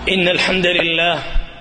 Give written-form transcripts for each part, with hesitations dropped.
إن الحمد لله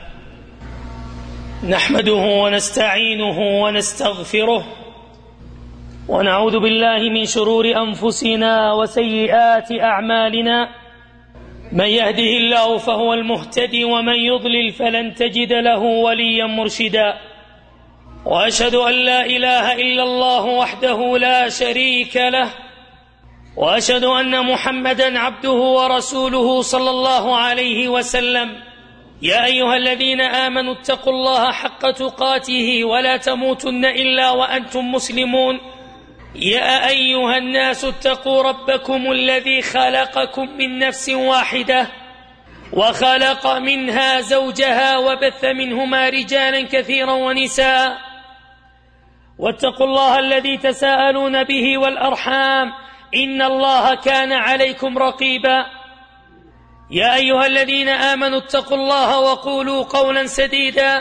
نحمده ونستعينه ونستغفره ونعوذ بالله من شرور أنفسنا وسيئات أعمالنا. من يهده الله فهو المهتدي ومن يضلل فلن تجد له وليا مرشدا. وأشهد أن لا إله إلا الله وحده لا شريك له، وأشهد أن محمدا عبده ورسوله صلى الله عليه وسلم. يا أيها الذين آمنوا اتقوا الله حق تقاته ولا تموتن إلا وأنتم مسلمون. يا أيها الناس اتقوا ربكم الذي خلقكم من نفس واحدة وخلق منها زوجها وبث منهما رجالا كثيرا ونساء، واتقوا الله الذي تساءلون به والأرحام إن الله كان عليكم رقيبا. يا أيها الذين آمنوا اتقوا الله وقولوا قولا سديدا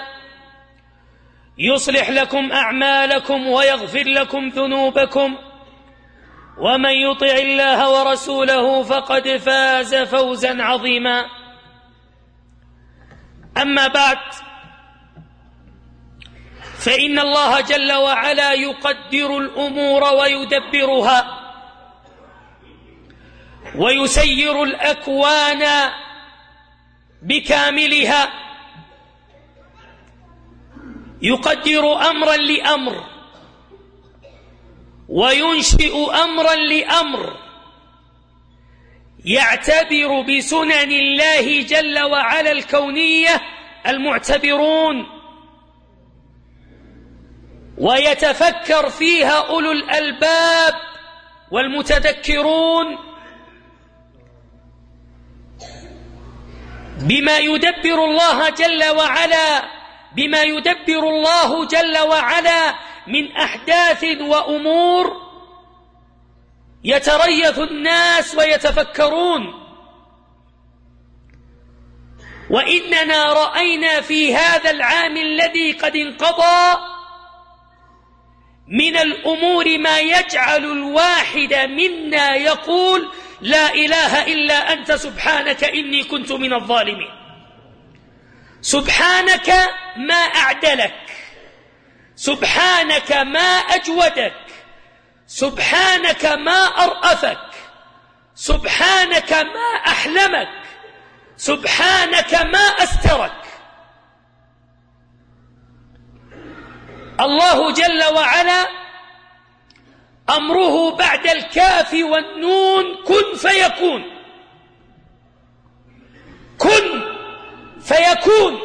يصلح لكم أعمالكم ويغفر لكم ذنوبكم، ومن يطع الله ورسوله فقد فاز فوزا عظيما. أما بعد، فإن الله جل وعلا يقدر الأمور ويدبرها ويسير الأكوان بكاملها، يقدر أمرا لأمر وينشئ أمرا لأمر، يعتبر بسنن الله جل وعلا الكونية المعتبرون، ويتفكر فيها أولو الألباب والمتذكرون بما يدبر الله جل وعلا من أحداث وأمور يتريث الناس ويتفكرون. وإننا رأينا في هذا العام الذي قد انقضى من الأمور ما يجعل الواحد منا يقول: لا إله إلا أنت سبحانك إني كنت من الظالمين. سبحانك ما أعدلك، سبحانك ما أجودك، سبحانك ما أرأفك، سبحانك ما أحلمك، سبحانك ما أسترك. الله جل وعلا أمره بعد الكاف والنون كن فيكون، كن فيكون.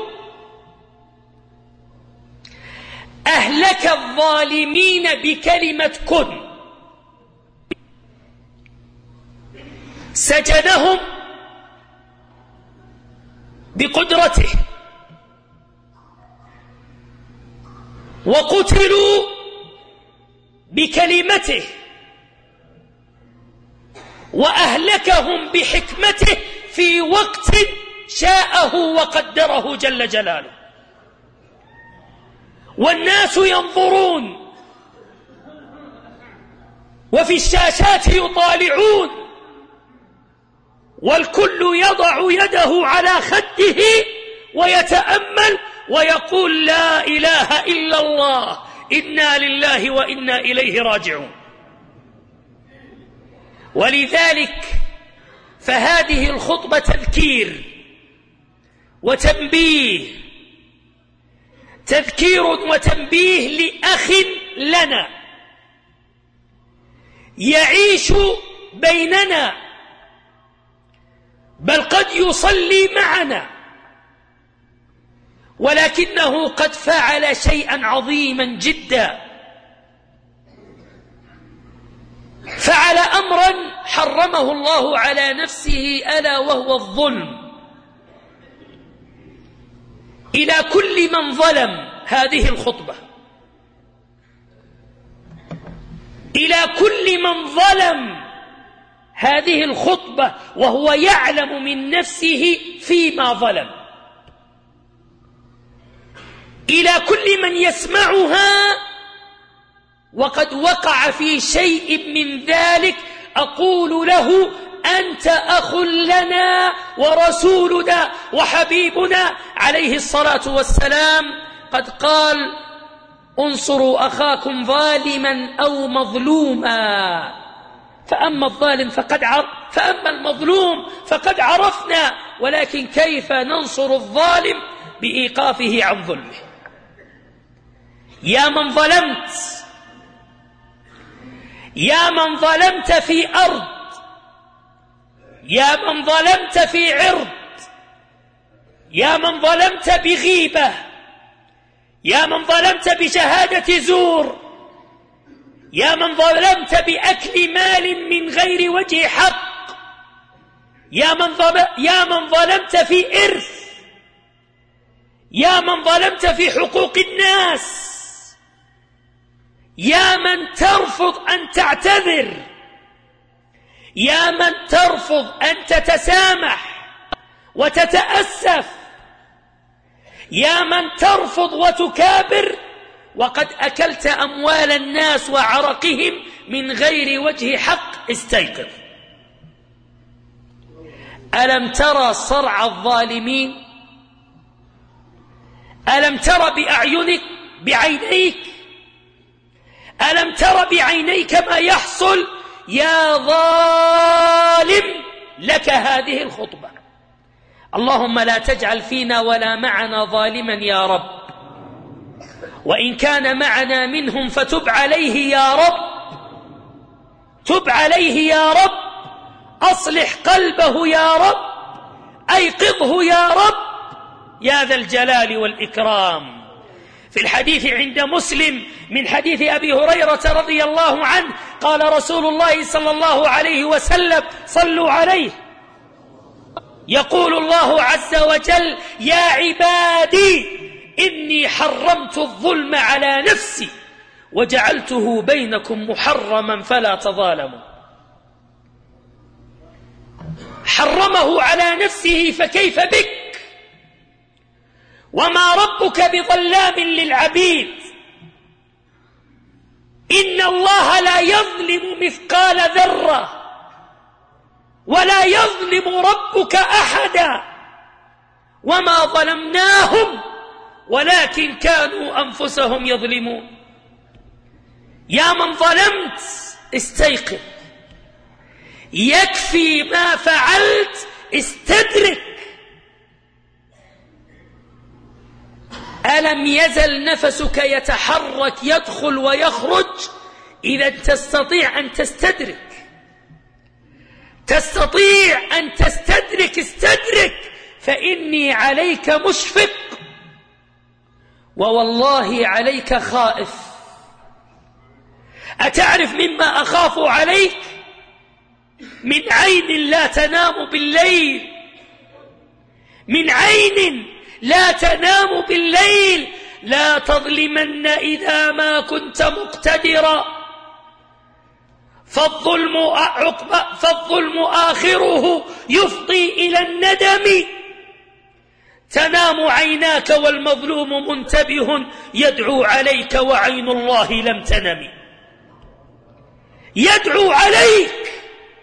أهلك الظالمين بكلمة كن، سجنهم بقدرته، وقتلوا بكلمته، وأهلكهم بحكمته في وقت شاءه وقدره جل جلاله. والناس ينظرون وفي الشاشات يطالعون، والكل يضع يده على خده ويتأمل ويقول: لا إله إلا الله، إنا لله وإنا إليه راجعون. ولذلك فهذه الخطبة تذكير وتنبيه، تذكير وتنبيه لأخ لنا يعيش بيننا، بل قد يصلي معنا، ولكنه قد فعل شيئا عظيما جدا. فعل أمرا حرمه الله على نفسه، ألا وهو الظلم. إلى كل من ظلم هذه الخطبة، إلى كل من ظلم هذه الخطبة وهو يعلم من نفسه فيما ظلم، إلى كل من يسمعها وقد وقع في شيء من ذلك، أقول له: أنت أخ لنا ورسولنا وحبيبنا عليه الصلاة والسلام قد قال انصروا أخاكم ظالما أو مظلوما. فأما المظلوم فقد عرفنا، ولكن كيف ننصر الظالم؟ بإيقافه عن ظلمه. يا من ظلمت في أرض، يا من ظلمت في عرض، يا من ظلمت بغيبة، يا من ظلمت بشهادة زور، يا من ظلمت بأكل مال من غير وجه حق، يا من ظلمت في إرث، يا من ظلمت في حقوق الناس، يا من ترفض أن تعتذر، يا من ترفض أن تتسامح وتتأسف، يا من ترفض وتكابر وقد أكلت أموال الناس وعرقهم من غير وجه حق، استيقظ. ألم ترى صرع الظالمين؟ ألم ترى بعينيك؟ ألم ترى بعينيك ما يحصل؟ يا ظالم، لك هذه الخطبة: اللهم لا تجعل فينا ولا معنا ظالما يا رب، وإن كان معنا منهم فتب عليه يا رب، تب عليه يا رب، أصلح قلبه يا رب، أيقظه يا رب يا ذا الجلال والإكرام. في الحديث عند مسلم من حديث أبي هريرة رضي الله عنه قال رسول الله صلى الله عليه وسلم: صلوا عليه. يقول الله عز وجل: يا عبادي إني حرمت الظلم على نفسي وجعلته بينكم محرما فلا تظالموا. حرمه على نفسه، فكيف بك؟ وما ربك بظلام للعبيد. إن الله لا يظلم مثقال ذرة ولا يظلم ربك أحدا، وما ظلمناهم ولكن كانوا أنفسهم يظلمون. يا من ظلمت، استيقظ، يكفي ما فعلت، استدرك. ألم يزل نفسك يتحرك يدخل ويخرج؟ إذا تستطيع أن تستدرك، تستطيع أن تستدرك، استدرك، فإني عليك مشفق ووالله عليك خائف. أتعرف مما أخاف عليك؟ من عين لا تنام بالليل، من عين لا تنام بالليل. لا تظلمن إذا ما كنت مقتدرا، فالظلم آخره يفضي إلى الندم. تنام عيناك والمظلوم منتبه يدعو عليك وعين الله لم تنم. يدعو عليك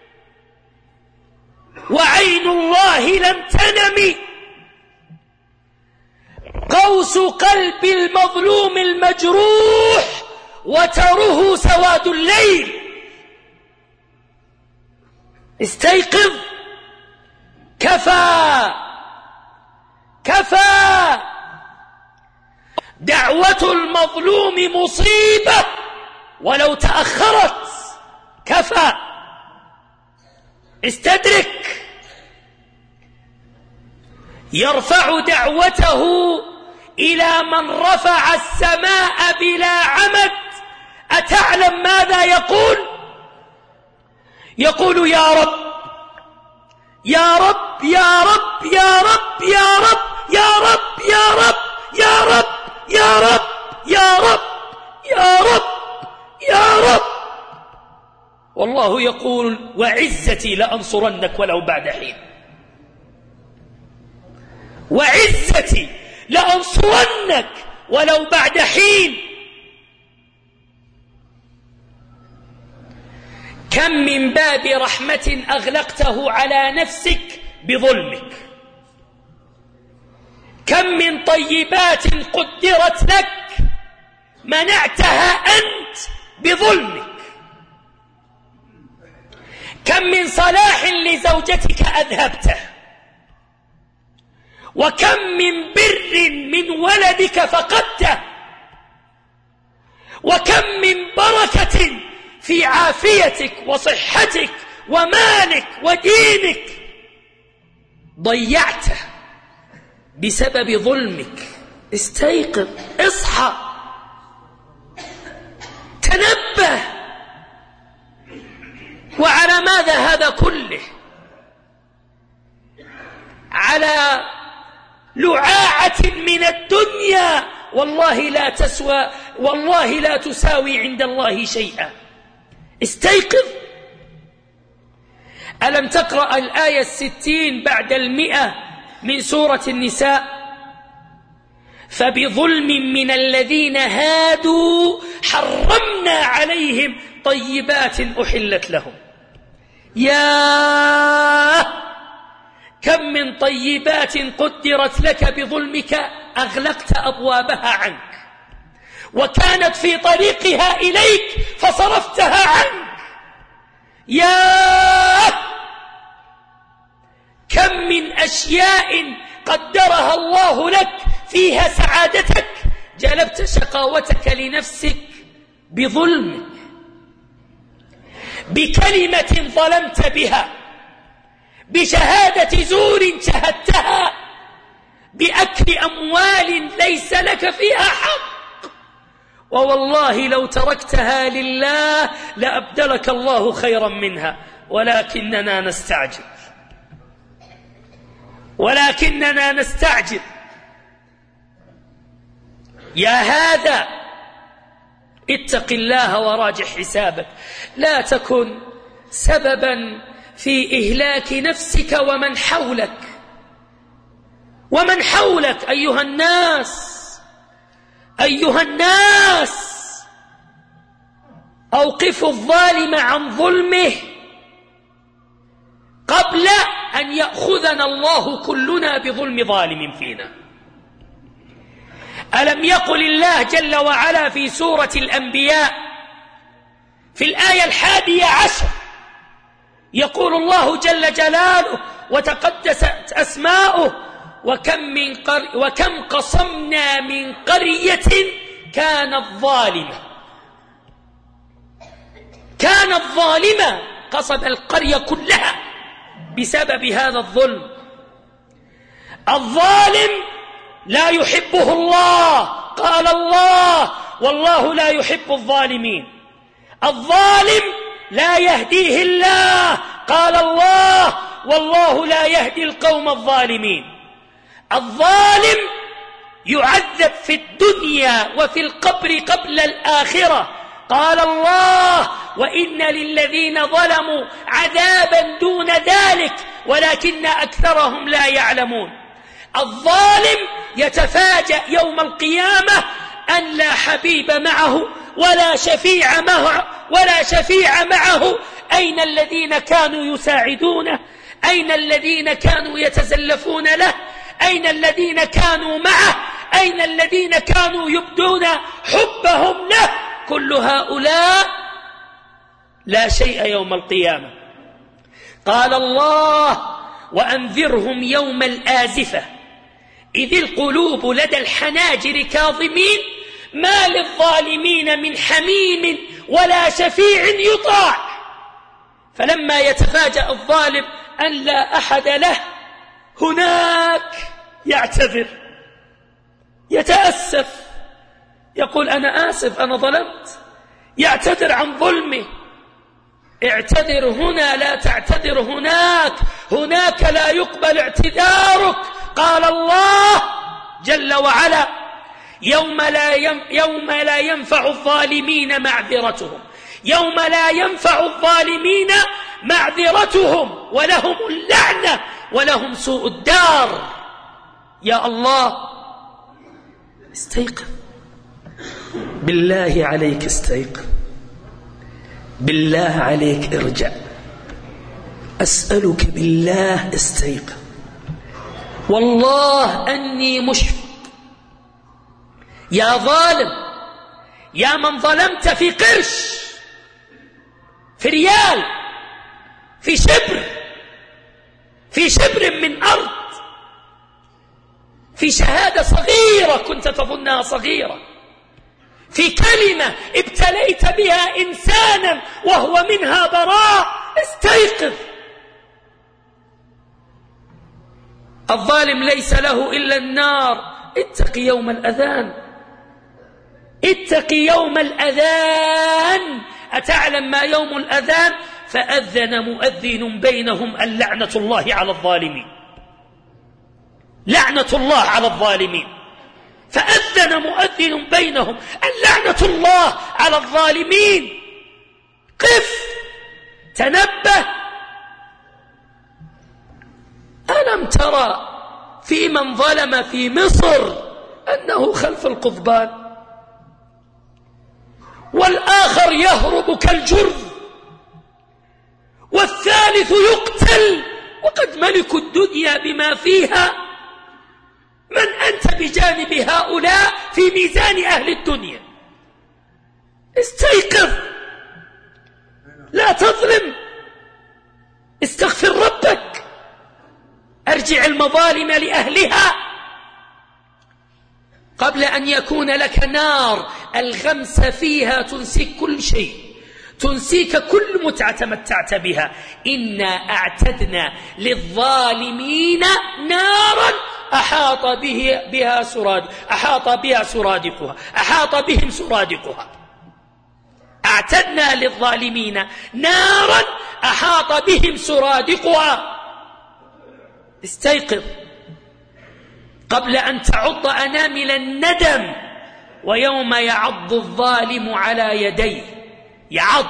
وعين الله لم تنم. قوس قلب المظلوم المجروح وتره سواد الليل. استيقظ، كفى كفى. دعوة المظلوم مصيبة ولو تأخرت، كفى. استدرك. يرفع دعوته إلى من رفع السماء بلا عمد. أتعلم ماذا يقول؟ يقول: يا رب يا رب يا رب يا رب يا رب يا رب يا رب يا رب يا رب يا رب يا رب يا رب. والله يقول: وعزتي لأنصرنك ولو بعد حين. وعزتي لأنصرنك ولو بعد حين. كم من باب رحمة أغلقته على نفسك بظلمك، كم من طيبات قدرت لك منعتها أنت بظلمك، كم من صلاح لزوجتك أذهبته، وكم من بر من ولدك فقدته، وكم من بركة في عافيتك وصحتك ومالك ودينك ضيعته بسبب ظلمك. استيقظ، اصحى، تنبه. وعلى ماذا هذا كله؟ على لعاعة من الدنيا والله لا تساوي عند الله شيئا. استيقظ. ألم تقرأ الآية 60 بعد 100 من سورة النساء؟ فبظلم من الذين هادوا حرمنا عليهم طيبات أحلت لهم. يا كم من طيبات قدرت لك بظلمك أغلقت أبوابها عنك، وكانت في طريقها إليك فصرفتها عنك. يا كم من أشياء قدرها الله لك فيها سعادتك جلبت شقاوتك لنفسك بظلمك، بكلمة ظلمت بها، بشهادة زور شهدتها، بأكل أموال ليس لك فيها حق. ووالله لو تركتها لله لأبدلك الله خيرا منها، ولكننا نستعجل. يا هذا اتق الله وراجع حسابك، لا تكن سببا في إهلاك نفسك ومن حولك. أيها الناس أوقفوا الظالم عن ظلمه قبل أن يأخذنا الله كلنا بظلم ظالم فينا. ألم يقل الله جل وعلا في سورة الأنبياء في الآية 11، يقول الله جل جلاله وتقدست أسماؤه: وكم قصمنا من قرية كانت ظالمة، قصد القرية كلها بسبب هذا الظلم. الظالم لا يحبه الله، قال الله: والله لا يحب الظالمين. الظالم لا يهديه الله، قال الله: والله لا يهدي القوم الظالمين. الظالم يعذب في الدنيا وفي القبر قبل الآخرة، قال الله: وإن للذين ظلموا عذابا دون ذلك ولكن أكثرهم لا يعلمون. الظالم يتفاجأ يوم القيامة أن لا حبيب معه ولا شفيع معه. أين الذين كانوا يساعدونه؟ أين الذين كانوا يتزلفون له؟ أين الذين كانوا معه؟ أين الذين كانوا يبدون حبهم له؟ كل هؤلاء لا شيء يوم القيامة. قال الله: وأنذرهم يوم الآزفة إذ القلوب لدى الحناجر كاظمين ما للظالمين من حميم ولا شفيع يطاع. فلما يتفاجأ الظالم أن لا أحد له هناك يعتذر، يتأسف، يقول: أنا آسف، أنا ظلمت، يعتذر عن ظلمه. اعتذر هنا، لا تعتذر هناك لا يقبل اعتذارك. قال الله جل وعلا: يوم لا ينفع الظالمين معذرتهم ولهم اللعنة ولهم سوء الدار. يا الله، استيقظ، بالله عليك استيقظ. بالله عليك ارجع، أسألك بالله استيقظ، والله أني مشفق. يا ظالم، يا من ظلمت في قرش، في ريال، في شبر من أرض، في شهادة صغيرة كنت تظنها صغيرة، في كلمة ابتليت بها إنسانا وهو منها براء. استيقظ. الظالم ليس له إلا النار. اتق يوم الأذان، اتق يوم الأذان. أتعلم ما يوم الأذان؟ فأذن مؤذن بينهم اللعنة الله على الظالمين، لعنة الله على الظالمين. فأذن مؤذن بينهم اللعنة الله على الظالمين. قف، تنبه. ألم ترى في من ظلم في مصر أنه خلف القضبان، والآخر يهرب كالجرذ، والثالث يقتل وقد ملكوا الدنيا بما فيها. من أنت بجانب هؤلاء في ميزان أهل الدنيا؟ استيقظ، لا تظلم، استغفر ربك، أرجع المظالم لأهلها قبل أن يكون لك نار الغمس فيها تنسيك كل شيء، تنسيك كل متعة تمتعت بها. إنا أعتدنا للظالمين نارا أحاط بهم سرادقها. أعتدنا للظالمين نارا أحاط بهم سرادقها. استيقظ قبل أن تعض أنامل الندم، ويوم يعض الظالم على يديه، يعض.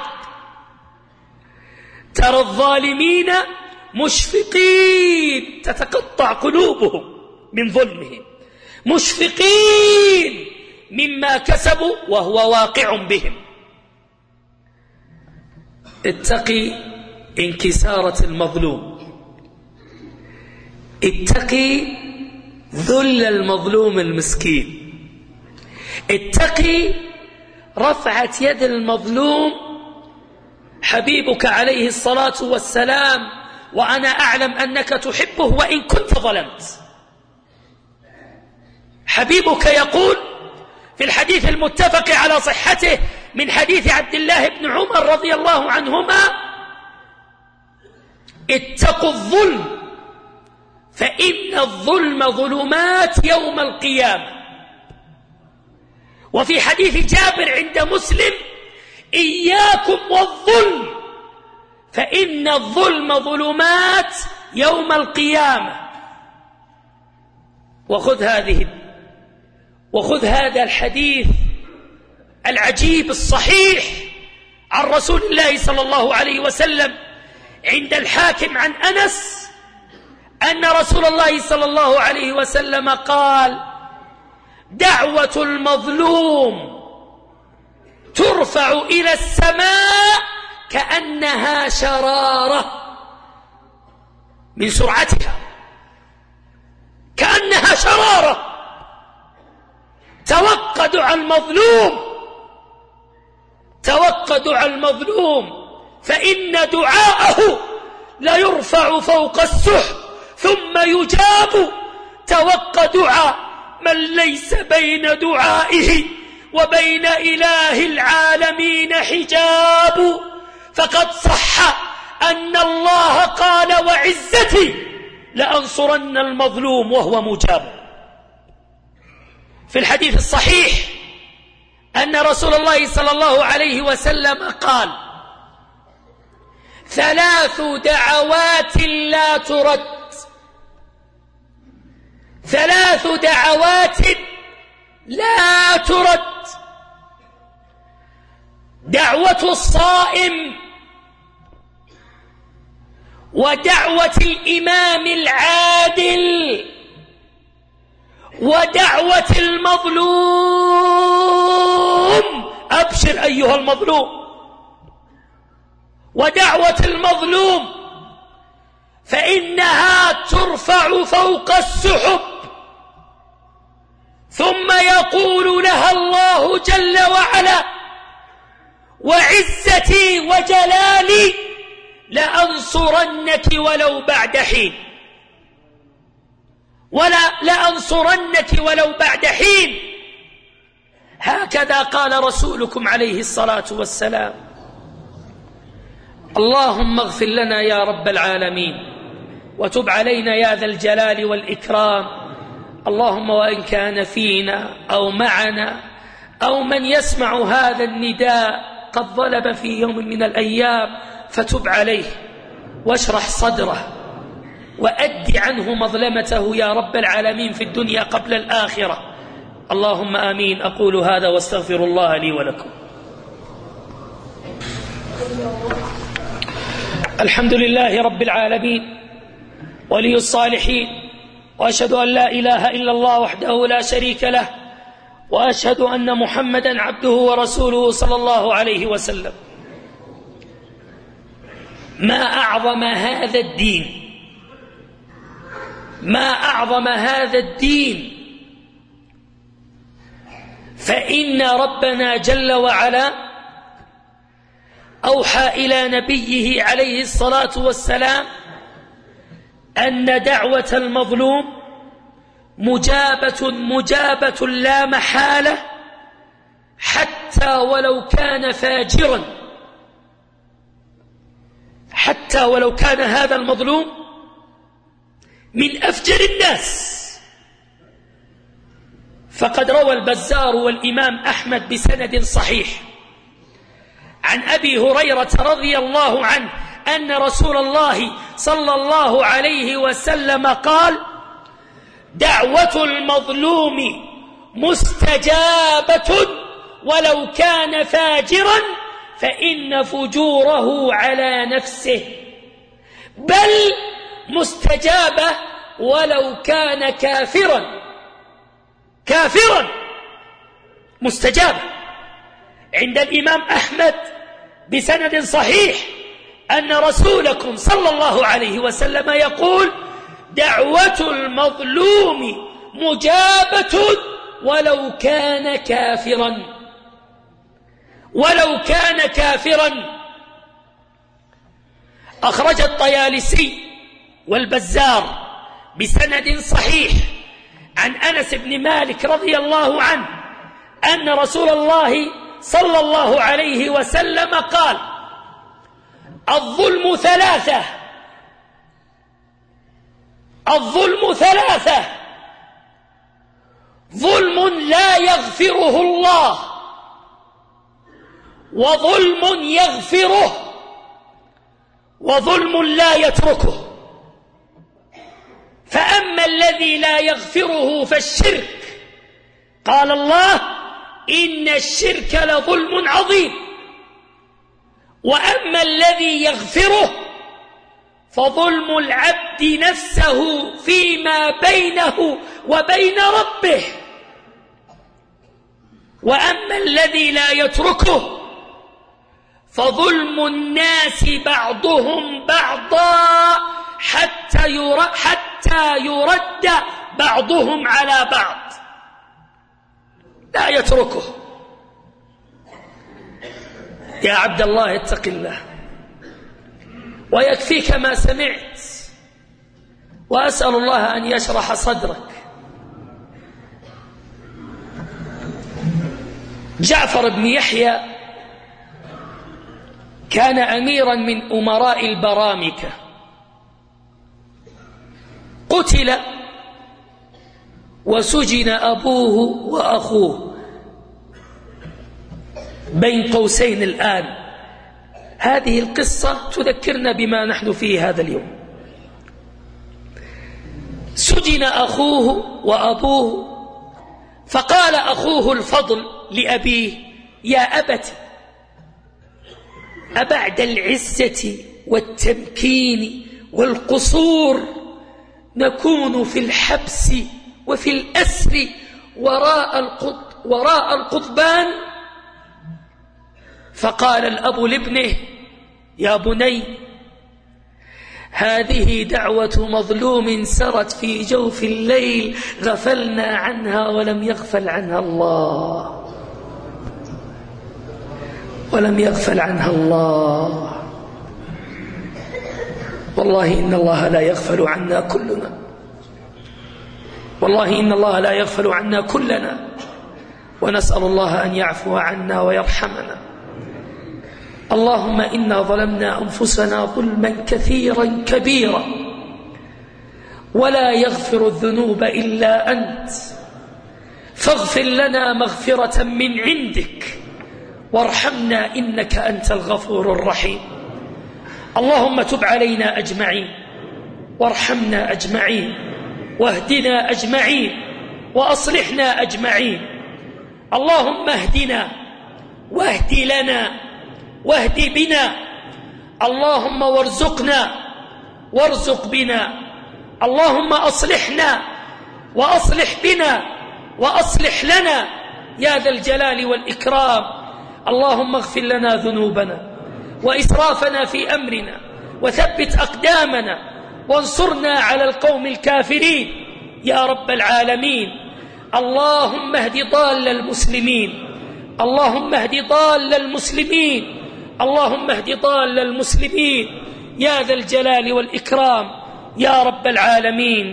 ترى الظالمين مشفقين، تتقطع قلوبهم من ظلمهم، مشفقين مما كسبوا وهو واقع بهم. اتقي انكسارة المظلوم، اتقي ذل المظلوم المسكين، اتقي رفعة يد المظلوم. حبيبك عليه الصلاة والسلام، وأنا أعلم أنك تحبه وإن كنت ظلمت، حبيبك يقول في الحديث المتفق على صحته من حديث عبد الله بن عمر رضي الله عنهما: اتقوا الظلم فإن الظلم ظلمات يوم القيامة. وفي حديث جابر عند مسلم: إياكم والظلم فإن الظلم ظلمات يوم القيامة. وخذ هذا الحديث العجيب الصحيح عن رسول الله صلى الله عليه وسلم عند الحاكم عن أنس أن رسول الله صلى الله عليه وسلم قال: دعوة المظلوم ترفع إلى السماء كأنها شرارة من سرعتها، كأنها شرارة. توقع دعاء المظلوم، توقع دعاء المظلوم، فإن دعاءه لا يرفع فوق السحب ثم يجاب. توقع دعاء من ليس بين دعائه وبين إله العالمين حجاب. فقد صح أن الله قال: وعزتي لأنصرن المظلوم وهو مجاب. في الحديث الصحيح أن رسول الله صلى الله عليه وسلم قال: 3 دعوات لا ترد، 3 دعوات لا ترد: دعوة الصائم، ودعوة الإمام العادل، ودعوة المظلوم. أبشر أيها المظلوم، ودعوة المظلوم فإنها ترفع فوق السحب، ثم يقول لها الله جل وعلا: وعزتي وجلالي لأنصرنك ولو بعد حين، لأنصرنك ولو بعد حين. هكذا قال رسولكم عليه الصلاة والسلام. اللهم اغفر لنا يا رب العالمين، وتب علينا يا ذا الجلال والإكرام. اللهم وإن كان فينا أو معنا أو من يسمع هذا النداء قد ظلم في يوم من الأيام، فتب عليه واشرح صدره وأد عنه مظلمته يا رب العالمين في الدنيا قبل الآخرة. اللهم آمين. أقول هذا واستغفر الله لي ولكم. الحمد لله رب العالمين ولي الصالحين، وأشهد أن لا إله إلا الله وحده لا شريك له، وأشهد أن محمدا عبده ورسوله صلى الله عليه وسلم. ما أعظم هذا الدين، ما أعظم هذا الدين، فإن ربنا جل وعلا أوحى إلى نبيه عليه الصلاة والسلام أن دعوة المظلوم مجابة لا محالة، حتى ولو كان فاجرا، حتى ولو كان هذا المظلوم من أفجر الناس. فقد روى البزار والإمام أحمد بسند صحيح عن أبي هريرة رضي الله عنه أن رسول الله صلى الله عليه وسلم قال: دعوة المظلوم مستجابة ولو كان فاجرا، فإن فجوره على نفسه، بل مستجابة ولو كان كافرا، كافرا مستجابة. عند الإمام أحمد بسند صحيح أن رسولكم صلى الله عليه وسلم يقول: دعوة المظلوم مجابة ولو كان كافرا، ولو كان كافرا. أخرج الطيالسي والبزار بسند صحيح عن أنس بن مالك رضي الله عنه أن رسول الله صلى الله عليه وسلم قال: الظلم ثلاثة، الظلم ثلاثة: ظلم لا يغفره الله، وظلم يغفره، وظلم لا يتركه. فأما الذي لا يغفره فالشرك، قال الله: إن الشرك لظلم عظيم. وأما الذي يغفره فظلم العبد نفسه فيما بينه وبين ربه. وأما الذي لا يتركه فظلم الناس بعضهم بعضا حتى يرد بعضهم على بعض. لا يتركه. يا عبد الله اتق الله، ويكفيك ما سمعت، وأسأل الله أن يشرح صدرك. جعفر بن يحيى كان أميرا من أمراء البرامكة، قتل وسجن أبوه وأخوه بين قوسين الآن. هذه القصة تذكرنا بما نحن فيه هذا اليوم. سجن أخوه وأبوه، فقال أخوه الفضل لأبيه: يا أبت، أبعد العزة والتمكين والقصور نكون في الحبس وفي الأسر وراء القضبان؟ فقال الأب لابنه: يا بني هذه دعوة مظلوم سرت في جوف الليل غفلنا عنها ولم يغفل عنها الله، ولم يغفل عنها الله. والله إن الله لا يغفل عنا كلنا، والله إن الله لا يغفل عنا كلنا، ونسأل الله أن يعفو عنا ويرحمنا. اللهم إنا ظلمنا أنفسنا ظلما كثيرا كبيرا ولا يغفر الذنوب إلا أنت، فاغفر لنا مغفرة من عندك وارحمنا إنك أنت الغفور الرحيم. اللهم تب علينا أجمعين وارحمنا أجمعين واهدنا أجمعين وأصلحنا أجمعين. اللهم اهدنا واهد لنا واهد بنا، اللهم وارزقنا وارزق بنا، اللهم أصلحنا وأصلح بنا وأصلح لنا يا ذا الجلال والإكرام. اللهم اغفر لنا ذنوبنا وإسرافنا في أمرنا وثبت أقدامنا وانصرنا على القوم الكافرين يا رب العالمين. اللهم اهد ضال المسلمين، اللهم اهد ضال المسلمين، اللهم اهد ضال المسلمين يا ذا الجلال والإكرام يا رب العالمين.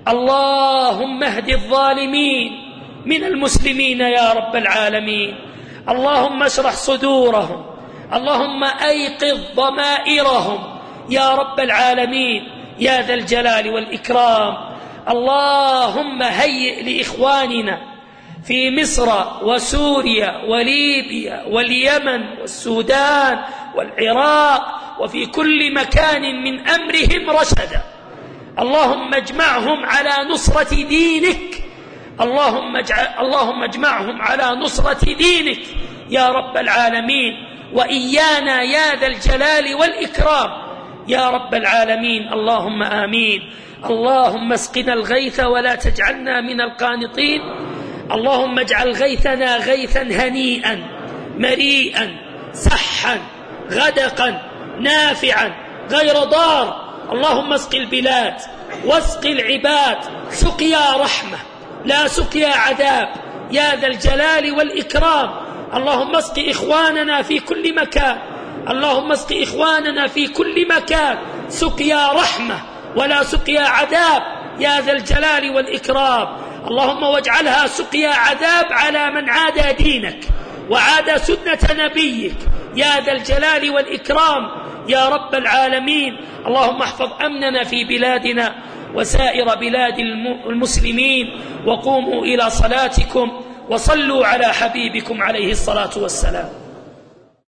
اللهم اهد الظالمين من المسلمين يا رب العالمين. اللهم اشرح صدورهم، اللهم أيقظ ضمائرهم يا رب العالمين يا ذا الجلال والإكرام. اللهم هيئ لإخواننا في مصر وسوريا وليبيا واليمن والسودان والعراق وفي كل مكان من أمرهم رشدا. اللهم اجمعهم على نصرة دينك، اللهم اجمعهم على نصرة دينك يا رب العالمين، وإيانا يا ذا الجلال والإكرام يا رب العالمين. اللهم آمين. اللهم اسقنا الغيث ولا تجعلنا من القانطين. اللهم اجعل غيثنا غيثا هنيئا مريئا سحا غدقا نافعا غير ضار. اللهم اسق البلاد واسق العباد سقيا رحمة لا سقيا عذاب يا ذا الجلال والإكرام. اللهم اسق إخواننا في كل مكان، اللهم اسق إخواننا في كل مكان سقيا رحمة ولا سقيا عذاب يا ذا الجلال والإكرام. اللهم واجعلها سقيا عذاب على من عادى دينك وعادى سنة نبيك يا ذا الجلال والإكرام يا رب العالمين. اللهم احفظ أمننا في بلادنا وسائر بلاد المسلمين، وقوموا إلى صلاتكم وصلوا على حبيبكم عليه الصلاة والسلام.